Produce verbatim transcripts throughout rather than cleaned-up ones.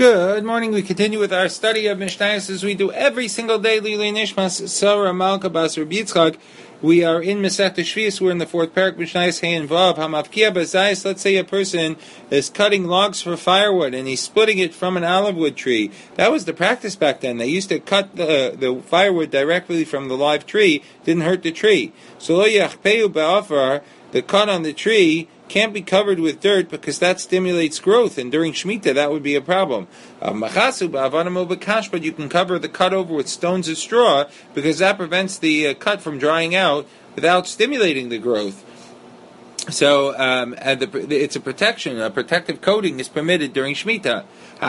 Good morning. We continue with our study of Mishnayos as we do every single day. Lilei Nishmas Sarah Malka Bas Rabbi Yitzchak. We are in Masechta Shvius. We're in the fourth parak. Mishnayos Hey and Vav Hamavkia Bazayis. Let's say a person is cutting logs for firewood and he's splitting it from an olive wood tree. That was the practice back then. They used to cut the the firewood directly from the live tree. Didn't hurt the tree. So lo yachpeu ba'afar. The cut on the tree can't be covered with dirt because that stimulates growth, and during Shemitah that would be a problem. Uh, but you can cover the cut over with stones of straw because that prevents the uh, cut from drying out without stimulating the growth. So um, the, it's a protection, a protective coating is permitted during Shemitah.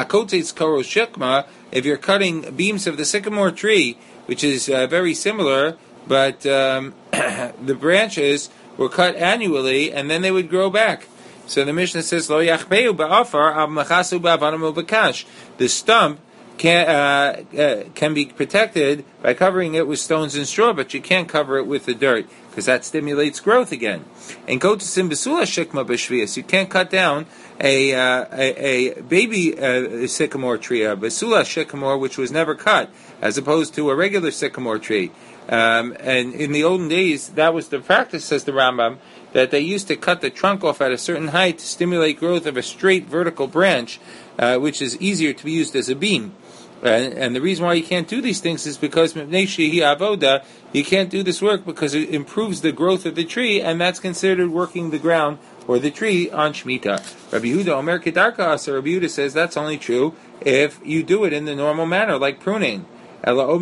If you're cutting beams of the sycamore tree, which is uh, very similar, but um, the branches were cut annually, and then they would grow back. So the Mishnah says, "Lo yachpeu ba'afar av machasu ba'avanamu b'kash." The stump can uh, uh, can be protected by covering it with stones and straw, but you can't cover it with the dirt because that stimulates growth again. And go to simbasula shikma b'shvius. You can't cut down a uh, a, a baby uh, sycamore tree, a basula sycamore, which was never cut, as opposed to a regular sycamore tree. Um, and in the olden days, that was the practice, says the Rambam, that they used to cut the trunk off at a certain height to stimulate growth of a straight vertical branch, uh, which is easier to be used as a beam. And, and the reason why you can't do these things is because you can't do this work because it improves the growth of the tree, and that's considered working the ground or the tree on Shemitah. Rabbi Yehuda Omer Kedarka Asa. Rabbi Yehuda says that's only true if you do it in the normal manner, like pruning. Uh, uh,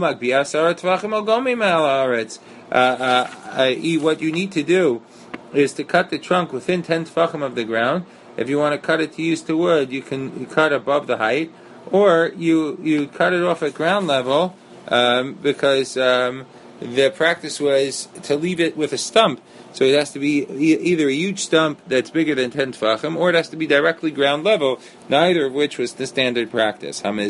uh, what you need to do is to cut the trunk within ten tefachim of the ground. If you want to cut it to use to wood, you can cut above the height, or you you cut it off at ground level, um, because um, the practice was to leave it with a stump. So it has to be e- either a huge stump that's bigger than ten tefachim, or it has to be directly ground level, neither of which was the standard practice. What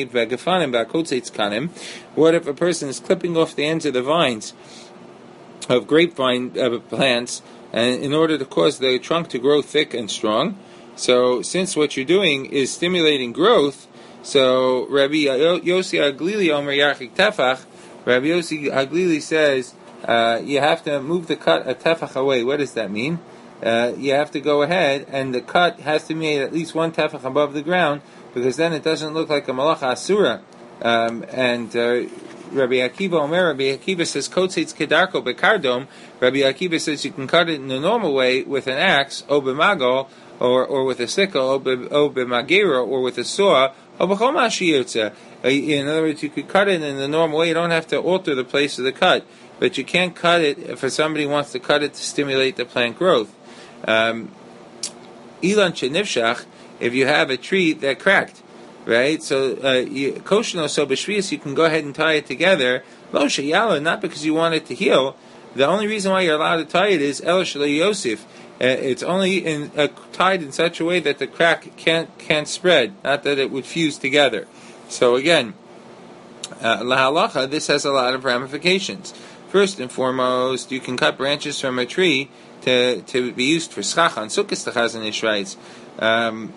if a person is clipping off the ends of the vines of grapevine uh, plants, and in order to cause the trunk to grow thick and strong? So since what you're doing is stimulating growth, so Rabbi Yossi Aglili Omer Yachik Tefach, Rabbi Yossi Aglili says, Uh, you have to move the cut a tefach away. What does that mean? Uh, you have to go ahead, and the cut has to be made at least one tefach above the ground, because then it doesn't look like a malacha asura. Um, and uh, Rabbi Akiva Omer, Rabbi Akiva says, "Kotzeitz kedarko bekardom." Rabbi Akiva says you can cut it in the normal way with an axe, o b'magol, or or with a sickle, o b'magera, or with a saw, o b'chol mashiyotza. In other words, you could cut it in the normal way. You don't have to alter the place of the cut. But you can't cut it if somebody wants to cut it to stimulate the plant growth. Um, Ilan shenivshach, if you have a tree that cracked, right? So koshno so b'shvius, you can go ahead and tie it together. Lo sheyala, not because you want it to heal. The only reason why you're allowed to tie it is el shalei yosef. It's only in, uh, tied in such a way that the crack can't can't spread, not that it would fuse together. So again, uh, lahalacha, this has a lot of ramifications. First and foremost, you can cut branches from a tree to, to be used for schach on sukkahs, the Chazon Ish writes. Um,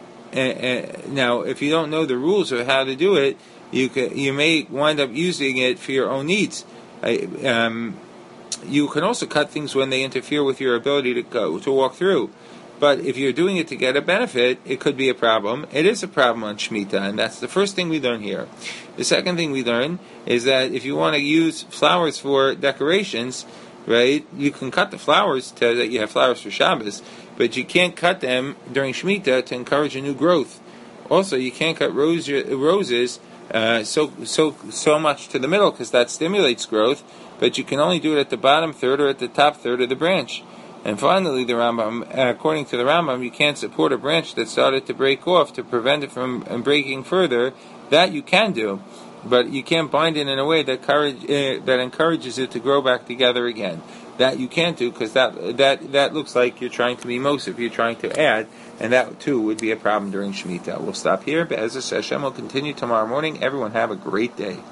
now, if you don't know the rules of how to do it, you can, you may wind up using it for your own needs. I, um, you can also cut things when they interfere with your ability to go to walk through. But if you're doing it to get a benefit, it could be a problem. It is a problem on Shemitah, and that's the first thing we learn here. The second thing we learn is that if you want to use flowers for decorations, right, you can cut the flowers to that you have flowers for Shabbos, but you can't cut them during Shemitah to encourage a new growth. Also, you can't cut rose, roses uh, so so so much to the middle because that stimulates growth, but you can only do it at the bottom third or at the top third of the branch. And finally, the Rambam, according to the Rambam, you can't support a branch that started to break off to prevent it from breaking further. That you can do, but you can't bind it in a way that courage, uh, that encourages it to grow back together again. That you can't do because that that that looks like you're trying to be mosif, you're trying to add, and that too would be a problem during Shemitah. We'll stop here, but as Hashem will continue tomorrow morning. Everyone have a great day.